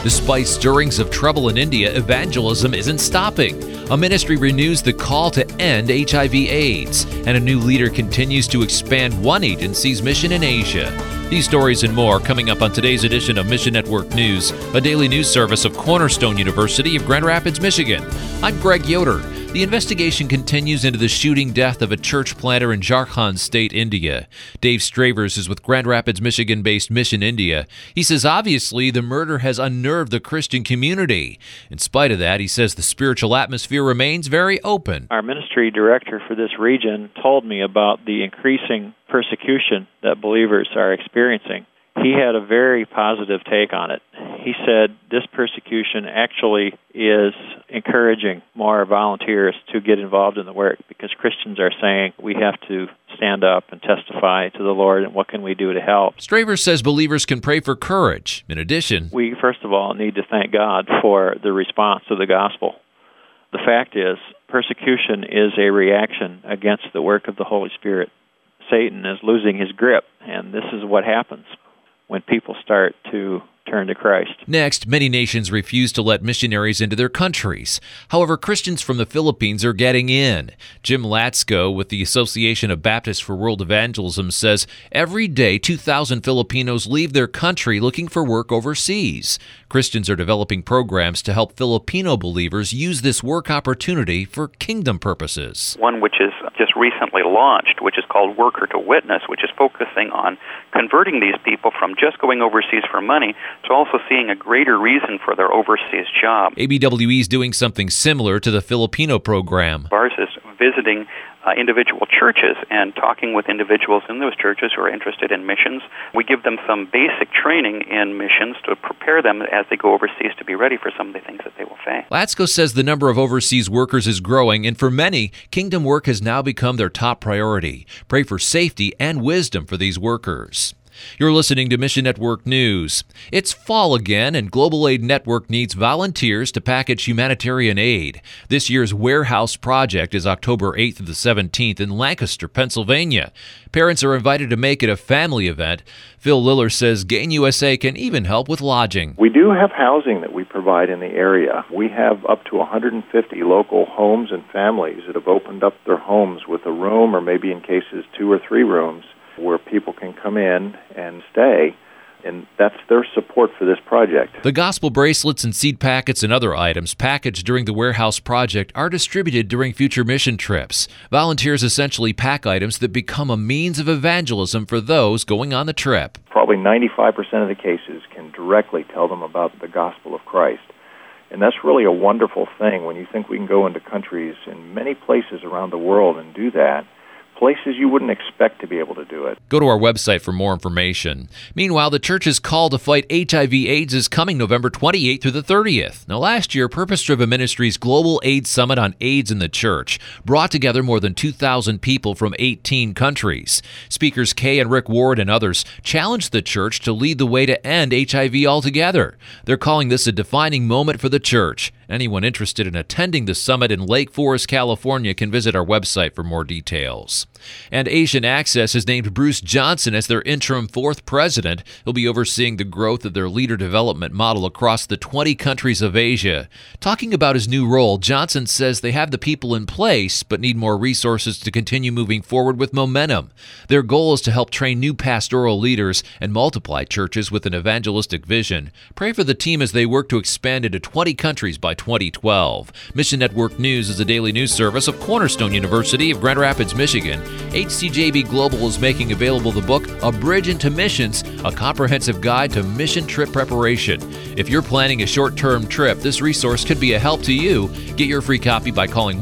Despite stirrings of trouble in India, evangelism isn't stopping. A ministry renews the call to end HIV/AIDS, and a new leader continues to expand one agency's mission in Asia. These stories and more coming up on today's edition of Mission Network News, a daily news service of Cornerstone University of Grand Rapids, Michigan. I'm Greg Yoder. The investigation continues into the shooting death of a church planter in Jharkhand State, India. Dave Stravers is with Grand Rapids, Michigan-based Mission India. He says obviously the murder has unnerved the Christian community. In spite of that, he says the spiritual atmosphere remains very open. Our ministry director for this region told me about the increasing persecution that believers are experiencing. He had a very positive take on it. He said this persecution actually is encouraging more volunteers to get involved in the work because Christians are saying we have to stand up and testify to the Lord and what can we do to help. Stravers says believers can pray for courage. In addition, we first of all need to thank God for the response to the gospel. The fact is, persecution is a reaction against the work of the Holy Spirit. Satan is losing his grip, and this is what happens when people start to turn to Christ. Next, many nations refuse to let missionaries into their countries. However, Christians from the Philippines are getting in. Jim Latsko with the Association of Baptists for World Evangelism says every day 2,000 Filipinos leave their country looking for work overseas. Christians are developing programs to help Filipino believers use this work opportunity for kingdom purposes. One which is just recently launched, which is called Worker to Witness, which is focusing on converting these people from just going overseas for money to also seeing a greater reason for their overseas job. ABWE is doing something similar to the Filipino program. Ours is visiting individual churches and talking with individuals in those churches who are interested in missions. We give them some basic training in missions to prepare them as they go overseas to be ready for some of the things that they will face. Latsko says the number of overseas workers is growing, and for many, kingdom work has now become their top priority. Pray for safety and wisdom for these workers. You're listening to Mission Network News. It's fall again, and Global Aid Network needs volunteers to package humanitarian aid. This year's Warehouse Project is October 8th to the 17th in Lancaster, Pennsylvania. Parents are invited to make it a family event. Phil Liller says Gain USA can even help with lodging. We do have housing that we provide in the area. We have up to 150 local homes and families that have opened up their homes with a room or maybe in cases 2 or 3 rooms where people can come in and stay, and that's their support for this project. The gospel bracelets and seed packets and other items packaged during the Warehouse Project are distributed during future mission trips. Volunteers essentially pack items that become a means of evangelism for those going on the trip. Probably 95% of the cases can directly tell them about the gospel of Christ. And that's really a wonderful thing when you think we can go into countries in many places around the world and do that. Places you wouldn't expect to be able to do it. Go to our website for more information. Meanwhile, the church's call to fight HIV/AIDS is coming November 28th through the 30th. Now, last year, Purpose Driven Ministries Global AIDS Summit on AIDS in the Church brought together more than 2,000 people from 18 countries. Speakers Kay and Rick Ward and others challenged the church to lead the way to end HIV altogether. They're calling this a defining moment for the church. Anyone interested in attending the summit in Lake Forest, California can visit our website for more details. And Asian Access has named Bruce Johnson as their interim 4th president. He'll be overseeing the growth of their leader development model across the 20 countries of Asia. Talking about his new role, Johnson says they have the people in place but need more resources to continue moving forward with momentum. Their goal is to help train new pastoral leaders and multiply churches with an evangelistic vision. Pray for the team as they work to expand into 20 countries by 2012. Mission Network News is a daily news service of Cornerstone University of Grand Rapids, Michigan. HCJB Global is making available the book A Bridge into Missions, a comprehensive guide to mission trip preparation. If you're planning a short-term trip, this resource could be a help to you. Get your free copy by calling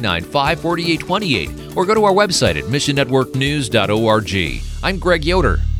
1-800-995-4828 or go to our website at missionnetworknews.org. I'm Greg Yoder.